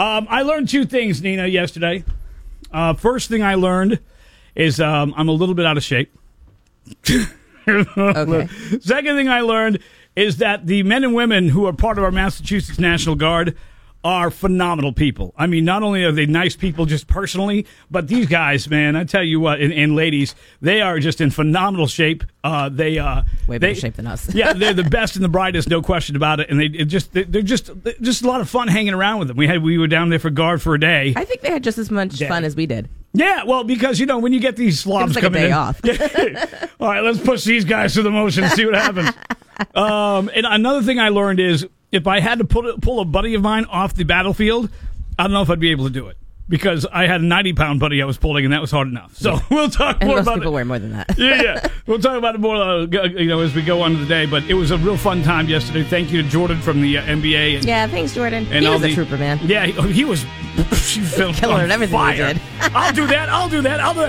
I learned two things, Nina, yesterday. First thing I learned is I'm a little bit out of shape. Okay. Second thing I learned is that the men and women who are part of our Massachusetts National Guard are phenomenal people. I mean, not only are they nice people just personally, but these guys, man, I tell you what, and ladies, they are just in phenomenal shape. Way better shape than us. Yeah, they're the best and the brightest, no question about it. And they're just a lot of fun hanging around with them. We were down there for guard for a day. I think they had just as much fun as we did. Yeah, well, because, when you get these slobs coming in. Off. All right, let's push these guys through the motion and see what happens. And another thing I learned is if I had to pull a buddy of mine off the battlefield, I don't know if I'd be able to do it. Because I had a 90-pound buddy I was pulling, and that was hard enough. So we'll talk more about it. And most people wear more than that. Yeah. We'll talk about it more as we go on to the day. But it was a real fun time yesterday. Thank you to Jordan from the NBA. Yeah, thanks, Jordan. He was a trooper, man. Yeah, he was killing it, everything he did. I'll do that.